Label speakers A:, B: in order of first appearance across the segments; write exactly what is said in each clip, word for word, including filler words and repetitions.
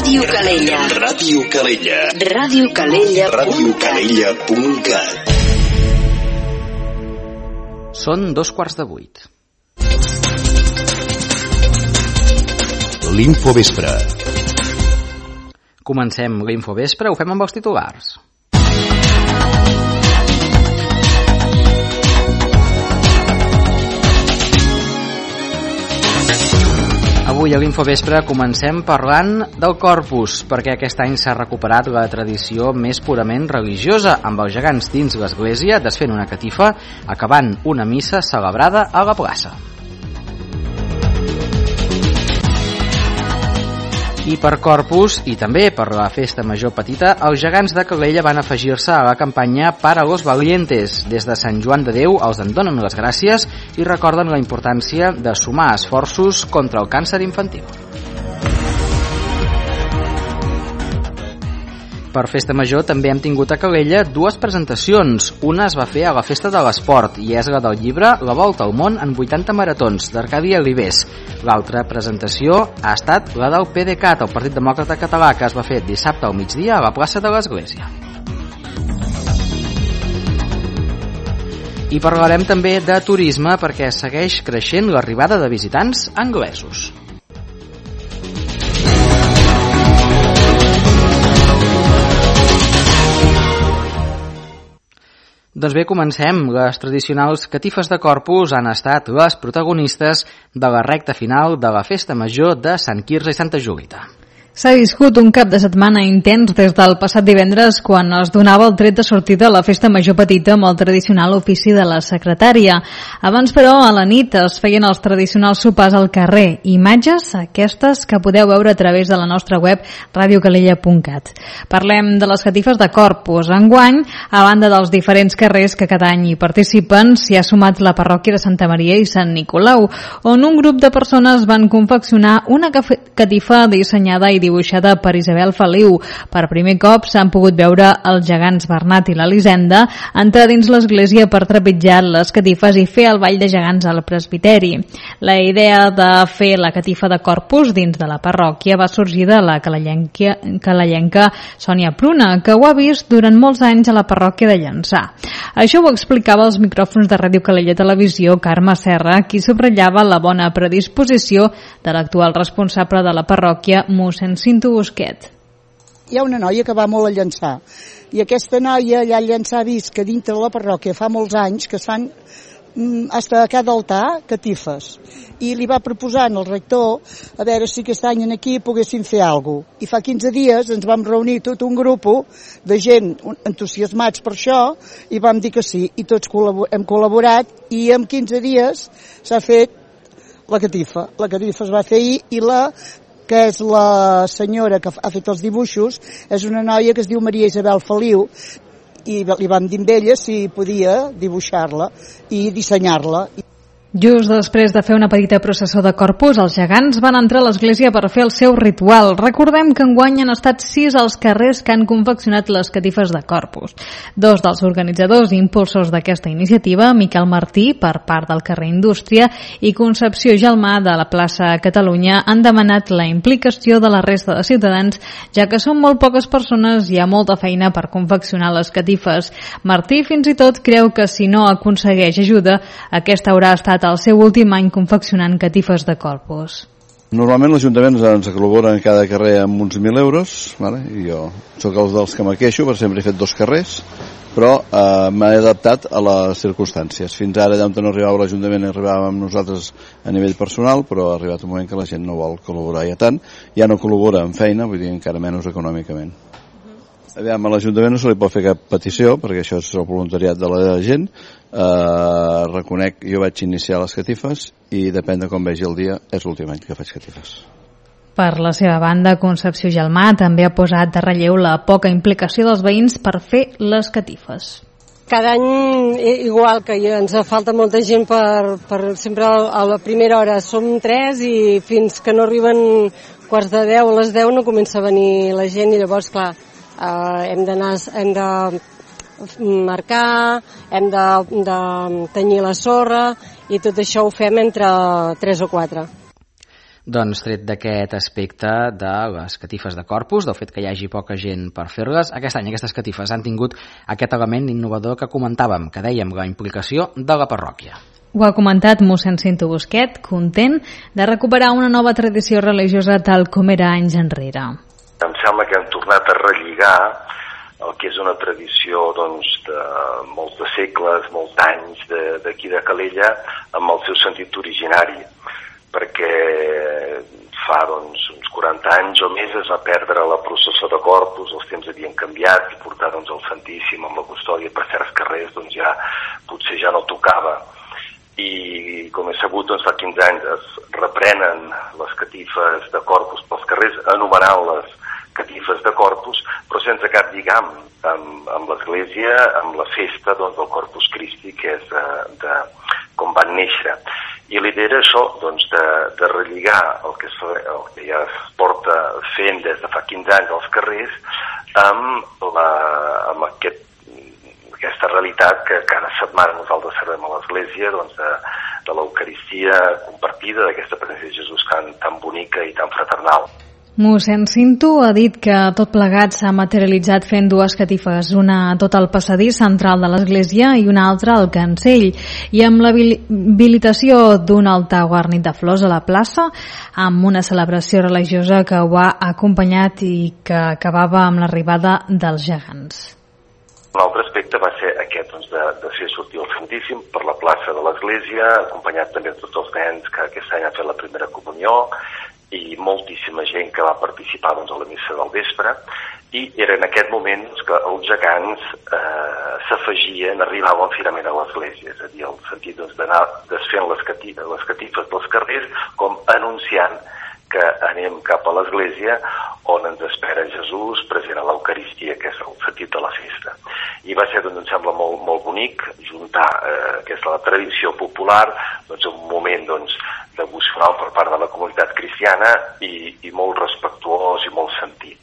A: Ràdio Calella.
B: Ràdio Calella.
A: Ràdio Calella.
B: Ràdio Calella punt cat.
C: Són dos quarts de vuit.
B: L'Infovespre.
C: Comencem l'Infovespre, ho fem amb els titulars. Avui a l'Infovespre comencem parlant del Corpus, perquè aquest any s'ha recuperat la tradició més purament religiosa, amb els gegants dins l'església desfent una catifa, acabant una missa celebrada a la plaça. I per Corpus, i també per la festa major petita, els gegants de Calella van afegir-se a la campanya Para los Valientes. Des de Sant Joan de Déu els en donen les gràcies i recorden la importància de sumar esforços contra el càncer infantil. Per Festa Major també hem tingut a Calella dues presentacions. Una es va fer a la Festa de l'Esport i és la del llibre La Volta al Món en vuitanta maratons, d'Arcadi Alibés. L'altra presentació ha estat la del P D cat, el Partit Demòcrata Català, que es va fer dissabte al migdia a la plaça de l'Església. I parlarem també de turisme perquè segueix creixent l'arribada de visitants anglesos. Doncs bé, comencem. Les tradicionals catifes de Corpus han estat les protagonistes de la recta final de la Festa Major de Sant Quirze i Santa Julita.
D: S'ha viscut un cap de setmana intens des del passat divendres quan es donava el tret de sortida a la Festa Major Petita amb el tradicional ofici de la secretària. Abans, però, a la nit es feien els tradicionals sopars al carrer. Imatges, aquestes que podeu veure a través de la nostra web ràdio calella punt cat. Parlem de les catifes de Corpus. Enguany, a banda dels diferents carrers que cada any hi participen, s'hi ha sumat la parròquia de Santa Maria i Sant Nicolau, on un grup de persones van confeccionar una catifa dissenyada i dibuixada per Isabel Feliu. Per primer cop s'han pogut veure els gegants Bernat i l'Elisenda entrar dins l'església per trepitjar les catifes i fer el ball de gegants al presbiteri. La idea de fer la catifa de Corpus dins de la parròquia va sorgir de la calellenca Sònia Pruna, que ho ha vist durant molts anys a la parròquia de Llançà. Això ho explicava als micròfons de Ràdio Calella Televisió Carme Serra, qui subratllava la bona predisposició de l'actual responsable de la parròquia, mossèn Cinto Busquet.
E: Hi ha una noia que va molt a Llançà i aquesta noia allà a Llançà ha vist que dintre de la parròquia fa molts anys que es fan fins a cada altar catifes i li va proposar al rector a veure si aquest any aquí poguessin fer alguna cosa. I fa quinze dies ens vam reunir tot un grup de gent entusiasmats per això i vam dir que sí, i tots hem col·laborat i en quinze dies s'ha fet la catifa. La catifa es va fer ahir i la que és la senyora que ha fet els dibuixos, és una noia que es diu Maria Isabel Feliu, i li vam dir a ella si podia dibuixar-la i dissenyar-la.
D: Just després de fer una petita processó de Corpus, els gegants van entrar a l'església per fer el seu ritual. Recordem que enguany han estat sis els carrers que han confeccionat les catifes de Corpus. Dos dels organitzadors i impulsors d'aquesta iniciativa, Miquel Martí, per part del carrer Indústria, i Concepció Gelmà, de la plaça Catalunya, han demanat la implicació de la resta de ciutadans, ja que són molt poques persones i hi ha molta feina per confeccionar les catifes. Martí fins i tot creu que si no aconsegueix ajuda, aquesta haurà estat el seu últim any confeccionant catifes de Corpus.
F: Normalment l'Ajuntament ens col·labora en cada carrer amb uns mil euros, vale? I jo sóc els dels que me queixo, perquè sempre he fet dos carrers, però eh, m'he adaptat a les circumstàncies. Fins ara, allà on no arribava l'Ajuntament, arribàvem amb nosaltres a nivell personal, però ha arribat un moment que la gent no vol col·laborar ja tant, ja no col·labora en feina, vull dir encara menys econòmicament. Aviam, a l'Ajuntament no se li pot fer cap petició, perquè això és el voluntariat de la gent. Eh, reconec, jo vaig iniciar les catifes i depèn de com vegi el dia, és l'últim any que faig catifes.
D: Per la seva banda, Concepció Gelmà també ha posat de relleu la poca implicació dels veïns per fer les catifes.
G: Cada any, igual que ens falta molta gent per, per sempre a la primera hora som tres i fins que no arriben quarts de deu a les deu no comença a venir la gent i llavors, clar, Uh, hem d'anar, hem de marcar, hem de, de tenyir la sorra i tot això ho fem entre tres o quatre.
C: Doncs tret d'aquest aspecte de les catifes de Corpus, del fet que hi hagi poca gent per fer-les, aquest any aquestes catifes han tingut aquest element innovador que comentàvem, que dèiem la implicació de la parròquia.
D: Ho ha comentat mossèn Cinto Busquet, content de recuperar una nova tradició religiosa tal com era anys enrere.
H: Em sembla que hem tornat a relligar el que és una tradició doncs, de molts de segles, molts anys d'aquí de, de Calella, amb el seu sentit originari, perquè fa doncs, uns quaranta anys o més es va perdre la processó de Corpus, els temps havien canviat, i portar doncs, el Santíssim amb la custòdia per certs carrers doncs, ja potser ja no tocava. I com he sabut, doncs, fa quinze anys es reprenen les catifes de Corpus pels carrers, anomenant-les catifes de Corpus, però sense cap lligam amb, amb l'Església, amb la festa doncs, del Corpus Christi, que és de, de com van néixer. I l'idea era això, doncs, de, de relligar el que, es, el que ja es porta fent des de fa quinze anys als carrers amb, la, amb aquest, aquesta realitat que cada setmana nosaltres servem a l'Església, doncs, de, de l'Eucaristia compartida, d'aquesta presència de Jesús tan, tan bonica i tan fraternal.
D: Mossèn Cinto ha dit que tot plegat s'ha materialitzat fent dues catifes, una a tot el passadís central de l'església i una altra al cancell, i amb l'habilitació d'un altar guarnit de flors a la plaça, amb una celebració religiosa que ho ha acompanyat i que acabava amb l'arribada dels gegants.
H: Un altre aspecte va ser aquest, doncs, de, de fer sortir el Santíssim per la plaça de l'església, acompanyat també de tots els nens que aquest any han fet la primera comunió, i moltíssima gent que va participar doncs, a la missa del vespre, i era en aquest moment doncs, que els gegants eh, s'afegien, arribaven finalment a l'església, és a dir, el sentit doncs, d'anar desfent les catifes, les catifes dels carrers, com anunciant que anem cap a l'església on ens espera Jesús present a l'Eucaristia, que és el sentit de la festa. I va ser, doncs, em sembla molt, molt bonic juntar eh, aquesta la tradició popular, doncs, un moment doncs, devocional per part de la comunitat cristiana i, i molt respectuós i molt sentit.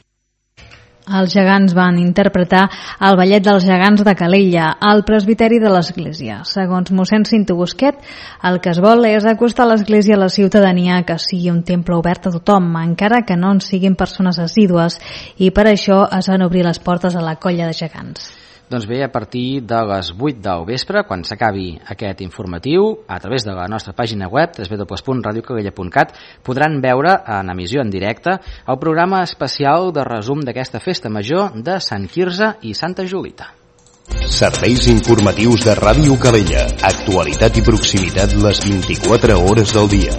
D: Els gegants van interpretar el ballet dels gegants de Calella al presbiteri de l'església. Segons mossèn Cinto Busquet, el que es vol és acostar l'església a la ciutadania, que sigui un temple obert a tothom, encara que no en siguin persones assídues, i per això es van obrir les portes a la colla de gegants.
C: Doncs bé, a partir de les vuit del vespre, quan s'acabi aquest informatiu, a través de la nostra pàgina web, w w w punt radio calella punt cat, podran veure en emissió en directe el programa especial de resum d'aquesta festa major de Sant Quirze i Santa Julita.
B: Serveis informatius de Ràdio Calella. Actualitat i proximitat les vint-i-quatre hores del dia.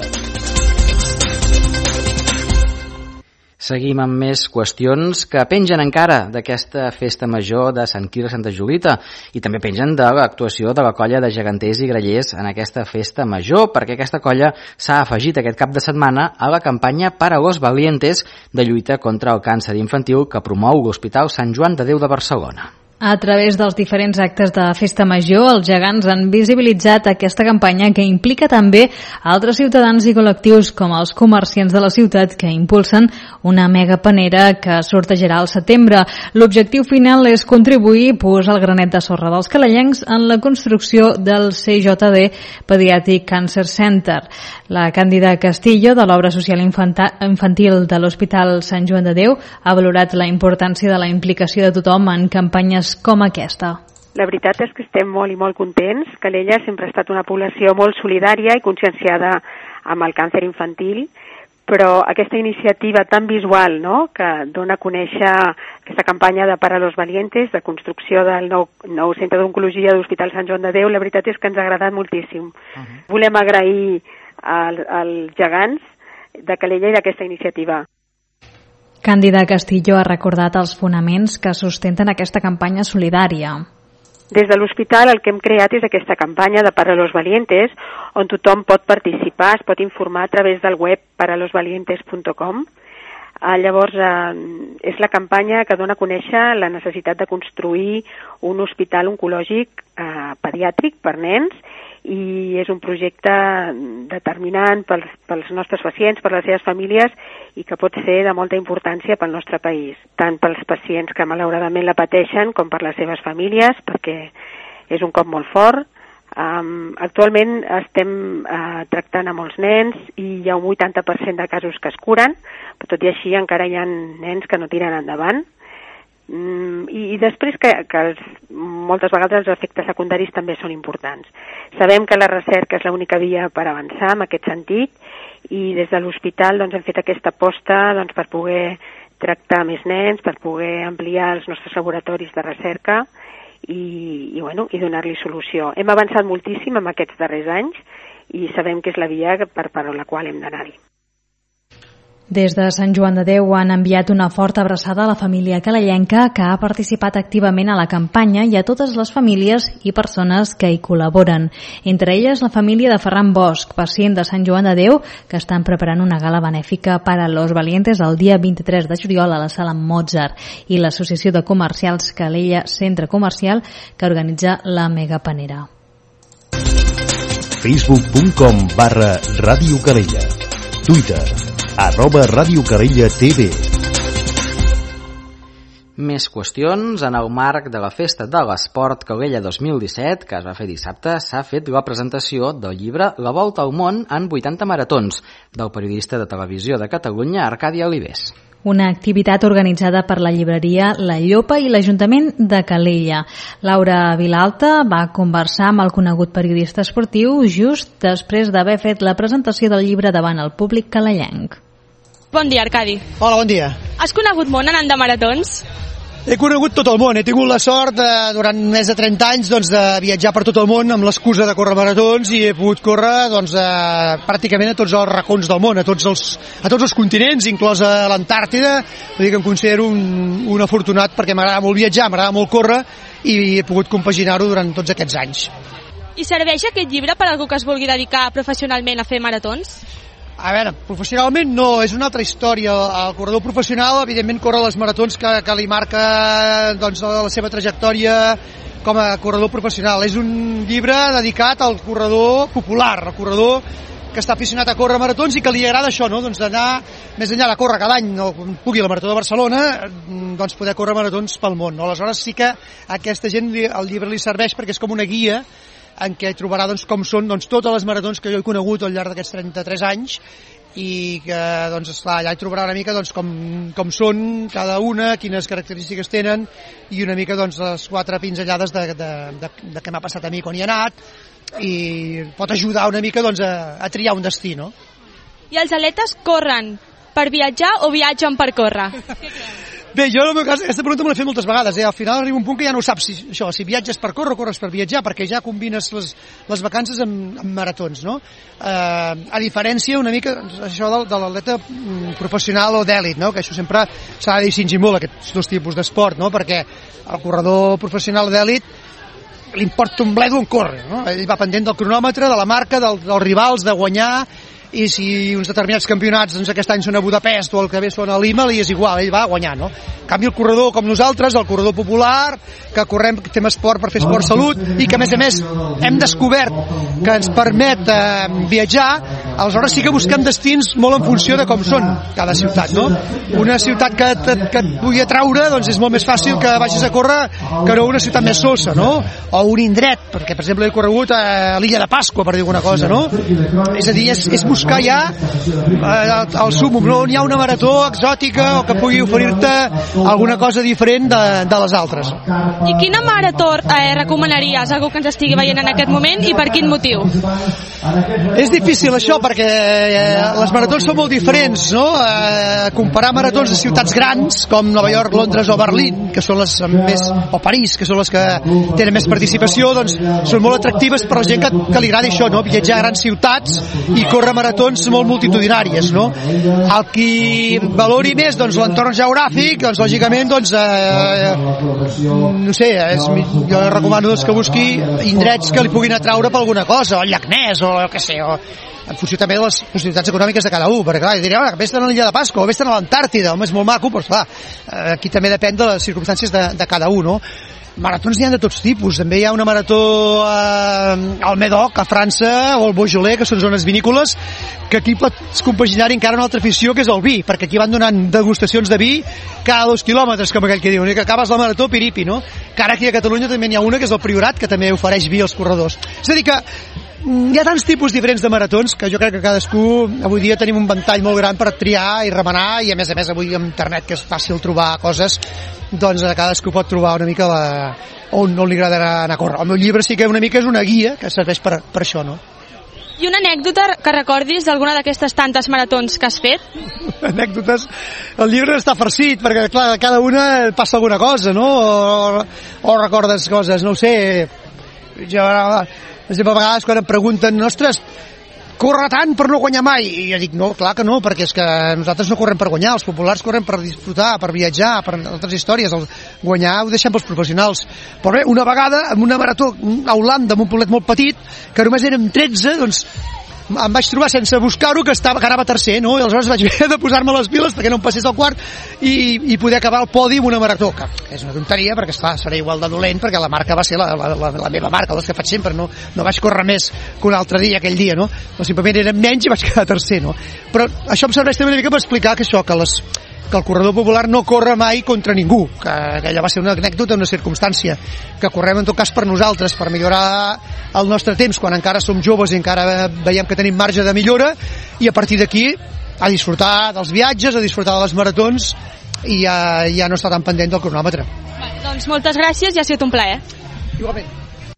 C: Seguim amb més qüestions que pengen encara d'aquesta festa major de Sant Quirze Santa Julita, i també pengen de l'actuació de la colla de geganters i grallers en aquesta festa major, perquè aquesta colla s'ha afegit aquest cap de setmana a la campanya Para los Valientes de lluita contra el càncer infantil que promou l'Hospital Sant Joan de Déu de Barcelona.
D: A través dels diferents actes de festa major, els gegants han visibilitzat aquesta campanya que implica també altres ciutadans i col·lectius com els comerciants de la ciutat que impulsen una mega panera que sortejarà al setembre. L'objectiu final és contribuir, posar el granet de sorra dels calellencs en la construcció del C J D Pediatric Cancer Center. La Càndida Castillo, de l'obra social infantil de l'Hospital Sant Joan de Déu, ha valorat la importància de la implicació de tothom en campanyes com aquesta.
I: La veritat és que estem molt i molt contents. Calella sempre ha estat una població molt solidària i conscienciada amb el càncer infantil, però aquesta iniciativa tan visual, no?, que dona a conèixer aquesta campanya de Para los Valientes, de construcció del nou, nou centre d'oncologia de l'Hospital Sant Joan de Déu, la veritat és que ens ha agradat moltíssim. Uh-huh. Volem agrair al, als gegants de Calella i d'aquesta iniciativa.
D: Càndida Castillo ha recordat els fonaments que sustenten aquesta campanya solidària.
I: Des de l'hospital el que hem creat és aquesta campanya de Para los Valientes, on tothom pot participar, es pot informar a través del web para los valientes punt com. Eh, llavors, eh, és la campanya que dona a conèixer la necessitat de construir un hospital oncològic eh, pediàtric per nens, i és un projecte determinant pels, pels nostres pacients, per les seves famílies, i que pot ser de molta importància pel nostre país, tant pels pacients que malauradament la pateixen com per les seves famílies, perquè és un cop molt fort Um, actualment estem uh, tractant a molts nens i hi ha un vuitanta per cent de casos que es curen, però tot i així encara hi ha nens que no tiren endavant. Mm, i, i després que, que els, moltes vegades els efectes secundaris també són importants. Sabem que la recerca és l'única via per avançar en aquest sentit i des de l'hospital doncs, hem fet aquesta aposta doncs, per poder tractar més nens, per poder ampliar els nostres laboratoris de recerca i, i, bueno, i donar-li solució. Hem avançat moltíssim en aquests darrers anys i sabem que és la via per, per la qual hem d'anar-hi.
D: Des de Sant Joan de Déu han enviat una forta abraçada a la família calellenca que ha participat activament a la campanya i a totes les famílies i persones que hi col·laboren. Entre elles la família de Ferran Bosch, pacient de Sant Joan de Déu, que estan preparant una gala benèfica per a los valientes el dia vint-i-tres de juliol a la sala Mozart, i l'Associació de Comercials Calella Centre Comercial, que organitza la Megapanera.
B: facebook punt com barra Ràdio Calella. Twitter arroba Ràdio Calella T V.
C: Més qüestions. En el marc de la Festa de l'Esport Calella dos mil disset, que es va fer dissabte, s'ha fet la presentació del llibre La volta al món en vuitanta maratons, del periodista de Televisió de Catalunya, Arcadi Alibés.
D: Una activitat organitzada per la llibreria La Llopa i l'Ajuntament de Calella. Laura Vilalta va conversar amb el conegut periodista esportiu just després d'haver fet la presentació del llibre davant el públic calellenc.
J: Bon dia, Arcadi.
K: Hola, bon dia.
J: Has conegut món anant de maratons?
K: He conegut tot el món. He tingut la sort de, durant més de trenta anys doncs, de viatjar per tot el món amb l'excusa de córrer maratons i he pogut córrer doncs, a, pràcticament a tots els racons del món, a tots els, a tots els continents, inclosa l'Antàrtida. Vull dir que em considero un, un afortunat perquè m'agrada molt viatjar, m'agrada molt córrer i he pogut compaginar-ho durant tots aquests anys.
J: I serveix aquest llibre per a algú que es vulgui dedicar professionalment a fer maratons?
K: A veure, professionalment no, és una altra història. El corredor professional, evidentment, corre les maratons que, que li marca doncs, la seva trajectòria com a corredor professional. És un llibre dedicat al corredor popular, al corredor que està aficionat a córrer maratons i que li agrada això, no? Doncs d'anar més enllà de córrer cada any, no, pugui la Marató de Barcelona, doncs poder córrer maratons pel món. No? Aleshores sí que a aquesta gent el llibre li serveix perquè és com una guia en què trobarà doncs, com són doncs, totes les maratons que jo he conegut al llarg d'aquests trenta-tres anys i que doncs, esclar, allà hi trobarà una mica doncs, com, com són cada una, quines característiques tenen i una mica doncs, les quatre pinzellades de, de, de, de què m'ha passat a mi quan hi he anat i pot ajudar una mica doncs, a, a triar un destí. No?
J: I els atletes corren per viatjar o viatgen per córrer?
K: Bé, jo en el meu cas, aquesta pregunta me l'he fet moltes vegades, eh? Al final arriba un punt que ja no saps si, això, si viatges per córrer o corres per viatjar, perquè ja combines les, les vacances amb, amb maratons, no? Eh, a diferència una mica això de, de l'atleta professional o d'èlit, no? Que això sempre s'ha de distingir molt, aquests dos tipus d'esport, no? Perquè el corredor professional d'èlit li importa un bledo on corre, no? Ell va pendent del cronòmetre, de la marca, del, dels rivals, de guanyar, i si uns determinats campionats doncs aquest any són a Budapest o el que ve són a Lima, li és igual, ell va a guanyar, no? En canvi el corredor com nosaltres, el corredor popular, que correm, que fem esport per fer esport salut i que a més a més hem descobert que ens permet eh, viatjar, aleshores sí que busquem destins molt en funció de com són cada ciutat, no? Una ciutat que, que, que et pugui atraure doncs és molt més fàcil que vagis a córrer que no una ciutat més solsa, no? O un indret, perquè per exemple he corregut a l'illa de Pasqua, per dir alguna cosa, no? És a dir, és, és buscar ja eh, el súmum, no? On hi ha una marató exòtica o que pugui oferir-te alguna cosa diferent de, de les altres.
J: I quina marató eh, recomanaries a algú que ens estigui veient en aquest moment i per quin motiu?
K: És difícil això perquè eh, les maratons són molt diferents, no? Eh, comparar maratons de ciutats grans com Nova York, Londres o Berlín, que són les més, o París, que són les que tenen més participació, doncs són molt atractives per la gent que, que li agrada això, no? Viatjar a grans ciutats i córrer maratons molt multitudinàries, no? El qui valori més doncs, l'entorn geogràfic, doncs lògicament doncs, eh, no sé, és, jo recomano doncs, que busqui indrets que li puguin atraure per alguna cosa, o el llac Ness, o el que sé, o en funció també de les possibilitats econòmiques de cada un, perquè clar, diré, oh, vés-te'n a l'illa de Pasqua o vés-te'n a l'Antàrtida, home, és molt maco, però clar, aquí també depèn de les circumstàncies de, de cada un, no? maratons n'hi ha de tots tipus. També hi ha una marató eh, al Médoc, a França, o al Beaujolais, que són zones vinícoles, que aquí pots compaginar encara una altra afició, que és el vi, perquè aquí van donant degustacions de vi cada dos quilòmetres, com aquell que diu, i que acabes la marató piripi, no? Que ara aquí a Catalunya també n'hi ha una, que és el Priorat, que també ofereix vi als corredors. És a dir que hi ha tants tipus diferents de maratons que jo crec que cadascú, avui dia tenim un ventall molt gran per triar i remenar, i a més a més avui amb internet, que és fàcil trobar coses, doncs cadascú pot trobar una mica la, on no li agradarà anar a córrer. El meu llibre sí que una mica és una guia que serveix per, per això, no?
J: I una anècdota que recordis d'alguna d'aquestes tantes maratons que has fet?
K: Anècdotes, el llibre està farcit, perquè clar, cada una passa alguna cosa, no? O, o recordes coses, no ho sé, jo... A vegades quan em pregunten, ostres, corre tant per no guanyar mai, i jo dic, no, clar que no, perquè és que nosaltres no correm per guanyar, els populars correm per disfrutar, per viatjar, per altres històries, el guanyar ho deixem pels professionals. Però bé, una vegada, en una marató a Holanda, en un poblet molt petit, que només érem tretze, doncs em vaig trobar sense buscar-ho que, estava, que anava tercer, no? I aleshores vaig haver de posar-me les piles perquè no em passés al quart i, i poder acabar el podi amb una marató, que és una tonteria perquè esclar, serà igual de dolent, perquè la marca va ser la, la, la, la meva marca, les que faig sempre, no, no vaig córrer més que un altre dia aquell dia, no? No, simplement érem menys i vaig quedar tercer, no? Però això em serveix també una mica per explicar que això, que les que el corredor popular no corre mai contra ningú, que, que allò va ser una anècdota, una circumstància, que correm en tot cas per nosaltres, per millorar el nostre temps quan encara som joves i encara veiem que tenim marge de millora, i a partir d'aquí a disfrutar dels viatges, a disfrutar de les maratons i ja, ja no estar tan pendent del cronòmetre.
J: Vale, doncs moltes gràcies i ha sigut un plaer.
K: Igualment.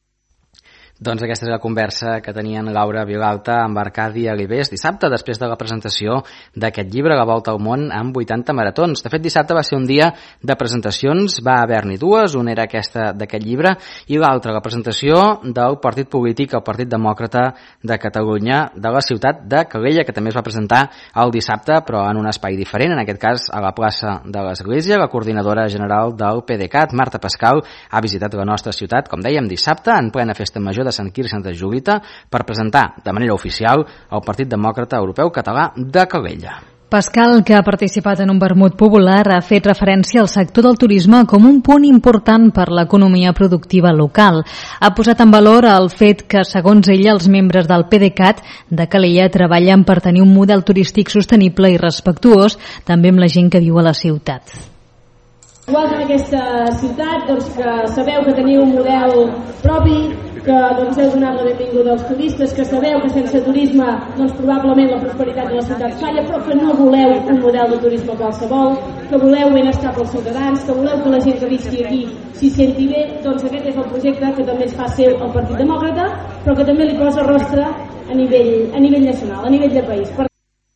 C: Doncs aquesta és la conversa que tenien Laura Vilalta amb Arcadi Alibés dissabte, després de la presentació d'aquest llibre, La volta al món amb vuitanta maratons. De fet, dissabte va ser un dia de presentacions, va haver-n'hi dues, una era aquesta d'aquest llibre i l'altra, la presentació del partit polític, el Partit Demòcrata de Catalunya, de la ciutat de Calella, que també es va presentar el dissabte, però en un espai diferent, en aquest cas a la plaça de l'Església. La coordinadora general del PDeCAT, Marta Pascal, ha visitat la nostra ciutat, com dèiem, dissabte, en plena festa major de Sant Quirze Santa Julita, per presentar de manera oficial el Partit Demòcrata Europeu Català de Calella.
D: Pascal, que ha participat en un vermut popular, ha fet referència al sector del turisme com un punt important per l'economia productiva local. Ha posat en valor el fet que, segons ella, els membres del PDeCAT de Calella treballen per tenir un model turístic sostenible i respectuós també amb la gent que viu a la ciutat.
L: Igual que en aquesta ciutat, doncs, que sabeu que teniu un model propi, que doncs, heu donat la benvinguda als turistes, que sabeu que sense turisme doncs, probablement la prosperitat de la ciutat falla, però que no voleu un model de turisme qualsevol, que voleu benestar pels ciutadans, que voleu que la gent que visqui aquí s'hi senti bé. Doncs aquest és el projecte que també es fa seu el Partit Demòcrata, però que també li posa rostre a nivell, a nivell nacional, a nivell de país. Per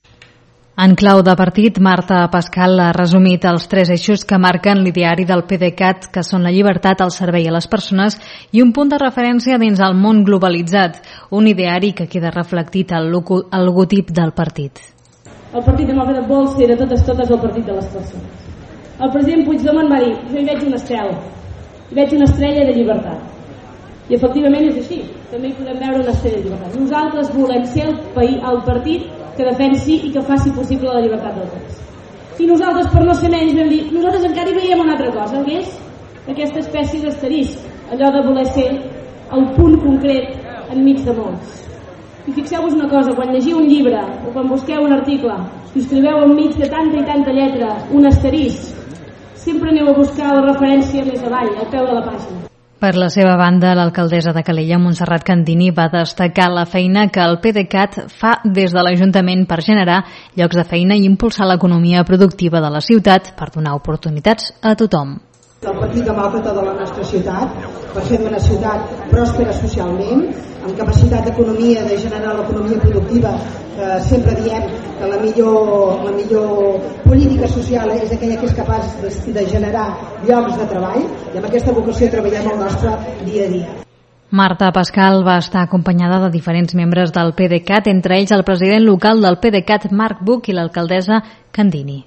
D: En clau de partit, Marta Pascal ha resumit els tres eixos que marquen l'ideari del PDeCAT, que són la llibertat, el servei a les persones i un punt de referència dins el món globalitzat, un ideari que queda reflectit al logotip del partit.
L: El Partit Demòcrata vol ser de totes totes el partit de les persones. El president Puigdemont va dir, jo hi veig un estel, hi veig una estrella de llibertat. I efectivament és així, també hi podem veure una estrella de llibertat. Nosaltres volem ser el, país, el partit que defensi i que faci possible la llibertat del país. I nosaltres, per no ser menys, vam dir, nosaltres encara hi veiem una altra cosa, que és aquesta espècie d'asterisc, allò de voler ser el punt concret enmig de molts. I fixeu-vos una cosa, quan llegiu un llibre o quan busqueu un article i escriveu enmig de tanta i tanta lletra un asterisc, sempre aneu a buscar la referència més avall, al peu de la pàgina.
D: Per la seva banda, l'alcaldessa de Calella, Montserrat Candini, va destacar la feina que el PDeCAT fa des de l'Ajuntament per generar llocs de feina i impulsar l'economia productiva de la ciutat per donar oportunitats a tothom.
M: El Partit Demòcrata de la nostra ciutat, per fer una ciutat pròspera socialment, amb capacitat d'economia, de generar l'economia productiva, que sempre diem que la millor, la millor política social és aquella que és capaç de, de generar llocs de treball, i amb aquesta vocació treballem el nostre dia a dia.
D: Marta Pascal va estar acompanyada de diferents membres del PDeCAT, entre ells el president local del PDeCAT, Marc Buch, i l'alcaldessa Candini.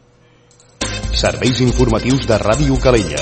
B: Serveis informatius de Ràdio Calella.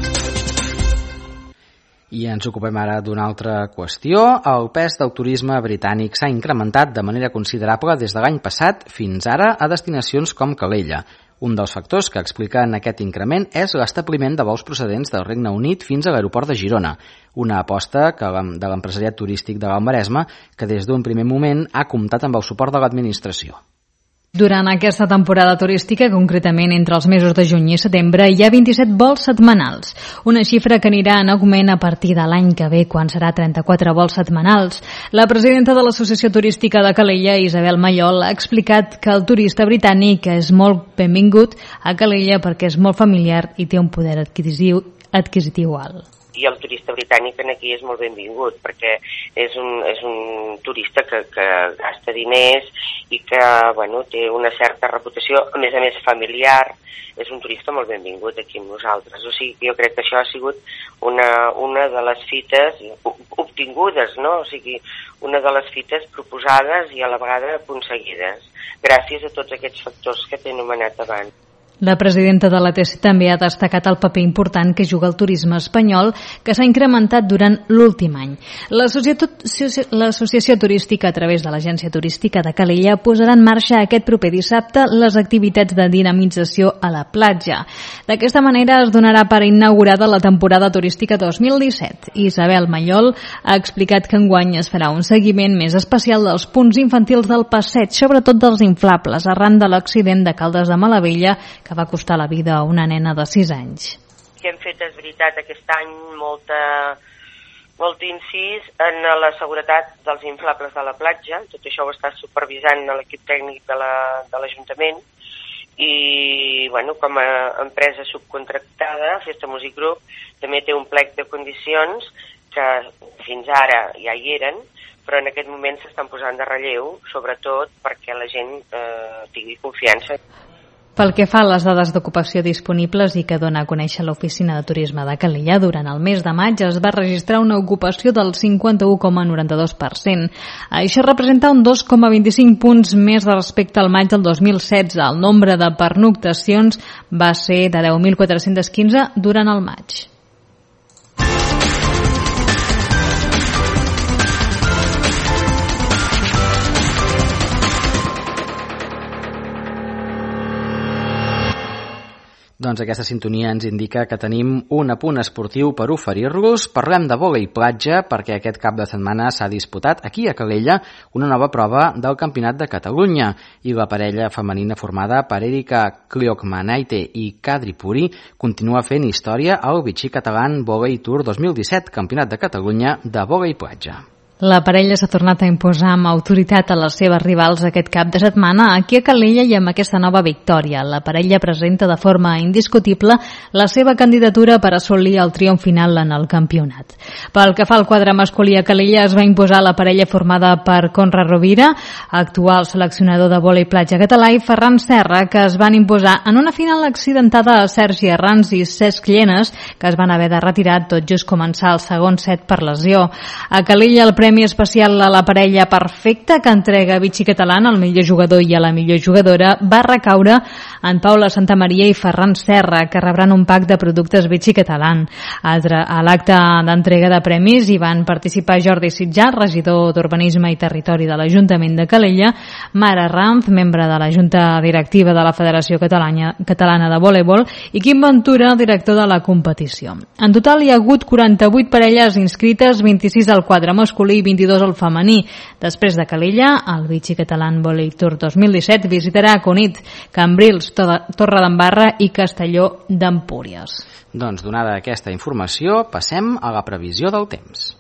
C: I ens ocupem ara d'una altra qüestió. El pes del turisme britànic s'ha incrementat de manera considerable des de l'any passat fins ara a destinacions com Calella. Un dels factors que expliquen aquest increment és l'establiment de vols procedents del Regne Unit fins a l'aeroport de Girona, una aposta que de l'empresariat turístic de l'Alt Maresme que des d'un primer moment ha comptat amb el suport de l'administració.
D: Durant aquesta temporada turística, concretament entre els mesos de juny i setembre, hi ha vint-i-set vols setmanals, una xifra que anirà en augment a partir de l'any que ve, quan serà trenta-quatre vols setmanals. La presidenta de l'Associació Turística de Calella, Isabel Mallol, ha explicat que el turista britànic és molt benvingut a Calella perquè és molt familiar i té un poder adquisitiu, adquisitiu alt.
N: I el turista britànic aquí és molt benvingut perquè és un, és un turista que, que gasta diners i que bueno, té una certa reputació, a més a més familiar, és un turista molt benvingut aquí amb nosaltres. O sigui, jo crec que això ha sigut una, una de les fites obtingudes, no? O sigui, una de les fites proposades i a la vegada aconseguides, gràcies a tots aquests factors que t'he anomenat abans.
D: La presidenta de l'A T C també ha destacat el paper important que juga el turisme espanyol, que s'ha incrementat durant l'últim any. L'Associació Turística, a través de l'Agència Turística de Calella, posarà en marxa aquest proper dissabte les activitats de dinamització a la platja. D'aquesta manera es donarà per inaugurada la temporada turística dos mil disset. Isabel Mallol ha explicat que enguany es farà un seguiment més especial dels punts infantils del passeig, sobretot dels inflables, arran de l'accident de Caldes de Malavella, que va costar la vida a una nena de sis anys.
N: Que hem fet, és veritat, aquest any molta, molt incís en la seguretat dels inflables de la platja. Tot això ho està supervisant l'equip tècnic de l'Ajuntament i, bueno, com a empresa subcontractada, Festa Music Group també té un plec de condicions que fins ara ja hi eren, però en aquest moment s'estan posant de relleu, sobretot perquè la gent eh, tingui confiança.
D: Pel que fa a les dades d'ocupació disponibles i que dona a conèixer l'Oficina de Turisme de Calella, durant el mes de maig es va registrar una ocupació del cinquanta-u coma noranta-dos per cent. Això representa un dos coma vint-i-cinc punts més respecte al maig del dos mil setze. El nombre de pernoctacions va ser de deu mil quatre-cents quinze durant el maig.
C: Doncs aquesta sintonia ens indica que tenim un apunt esportiu per oferir-los. Parlem de vòlei platja perquè aquest cap de setmana s'ha disputat aquí a Calella una nova prova del Campionat de Catalunya i la parella femenina formada per Erika Kliokmanaite i Kadri Puri continua fent història al Vichy Catalan Volley Tour dos mil disset, Campionat de Catalunya de vòlei platja.
D: La parella s'ha tornat a imposar amb autoritat a les seves rivals aquest cap de setmana aquí a Calella i amb aquesta nova victòria. La parella presenta de forma indiscutible la seva candidatura per assolir el triomf final en el campionat. Pel que fa al quadre masculí a Calella es va imposar la parella formada per Conrad Rovira, actual seleccionador de vòlei platja català, i Ferran Serra, que es van imposar en una final accidentada a Sergi Arranz i Cesc Llenes, que es van haver de retirar tot just començar el segon set per lesió. A Calella el premi especial a la parella perfecta que entrega Vichy Catalan al millor jugador i a la millor jugadora va recaure en Paula Santamaria i Ferran Serra, que rebran un pack de productes Vichy Catalan. A l'acte d'entrega de premis hi van participar Jordi Sitjar, regidor d'Urbanisme i Territori de l'Ajuntament de Calella, Mara Ranz, membre de la Junta Directiva de la Federació Catalana, Catalana de Voleibol, i Quim Ventura, director de la competició. En total hi ha hagut quaranta-vuit parelles inscrites, vint-i-sis al quadre masculí i vint-i-dos al femení. Després de Calella, el Vichy Catalan Volley Tour dos mil disset visitarà Cunit, Cambrils, Torredembarra i Castelló d'Empúries.
C: Doncs donada aquesta informació, passem a la previsió del temps.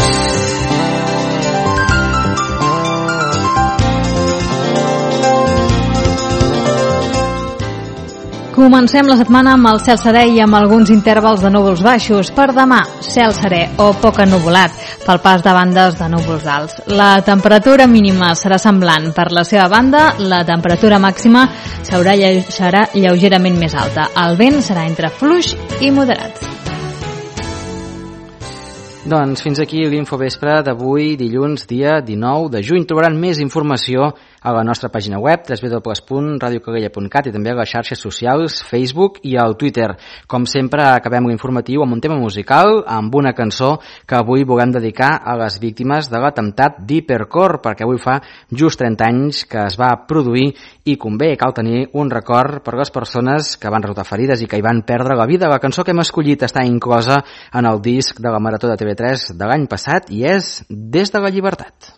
D: Comencem la setmana amb el cel serè i amb alguns intervals de núvols baixos. Per demà, cel serè o poc ennuvolat pel pas de bandes de núvols alts. La temperatura mínima serà semblant. Per la seva banda, la temperatura màxima serà, lle serà lleugerament més alta. El vent serà entre fluix i moderat.
C: Doncs fins aquí l'Infovespre d'avui, dilluns, dia dinou de juny. Trobaran més informació a la nostra pàgina web, w w w punt radio calella punt cat, i també a les xarxes socials, Facebook i al Twitter. Com sempre, acabem l'informatiu amb un tema musical, amb una cançó que avui volem dedicar a les víctimes de l'atemptat d'Hipercor, perquè avui fa just trenta anys que es va produir i convé, cal tenir un record per les persones que van resultar ferides i que hi van perdre la vida. La cançó que hem escollit està inclosa en el disc de la Marató de T V tres de l'any passat i és Des de la llibertat.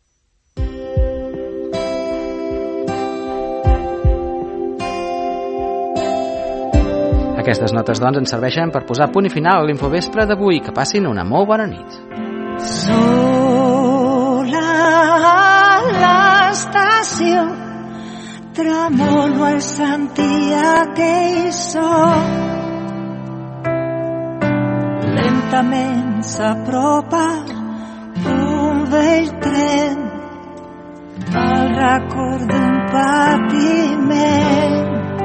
C: Aquestes notes, doncs, ens serveixen per posar punt i final a l'Infovespre d'avui. Que passin una molt bona nit.
O: Sola a l'estació tremolo al sentir aquell so. Lentament s'apropa un vell tren, el record d'un patiment.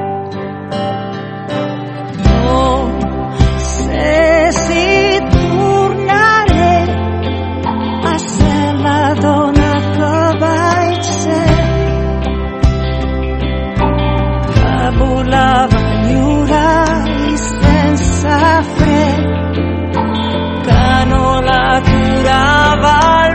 O: No sé si tornaré a ser la dona que vaig ser, que volava lliure i sense fre, que no l'aturava el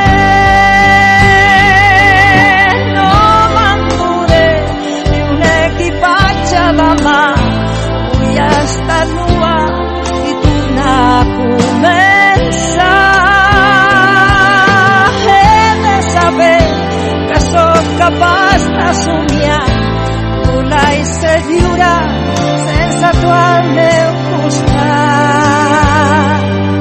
O: vent. No me'n podré ni un equipatge de mà, vull estar nua i tornar a començar. He de saber que sóc capaç de somiar, volar i ser lliure sense tu al meu costat.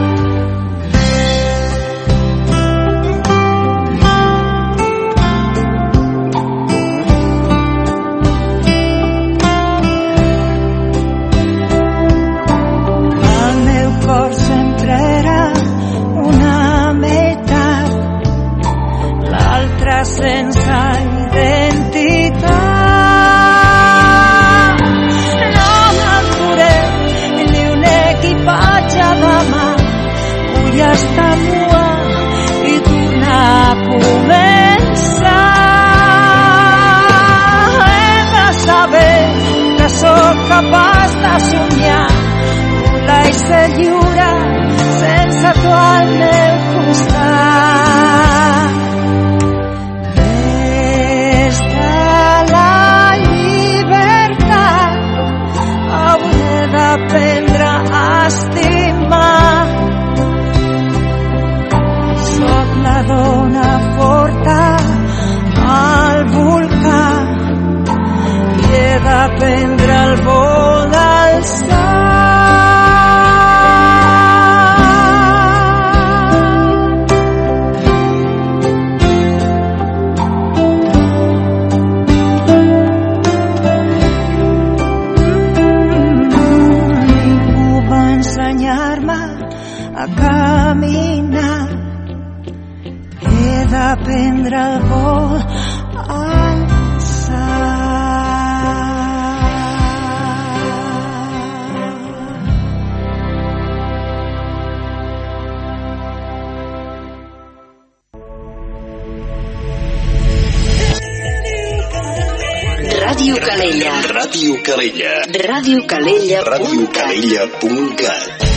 O: Sense identitat, no m'aturé ni un equipatge de mà, vull estar nua i tornar a començar. He de saber que sóc capaç de somiar, volar i ser lliure sense tu al meu costat. Aprendre a estimar. Soc la dona forta al volcà i he d'aprendre el vol d'alçar. A caminar, he d'aprendre el vol a
A: Ràdio Calella.
B: Ràdio Calella.
A: Ràdio Calella.
B: Ràdio Calella punt cat.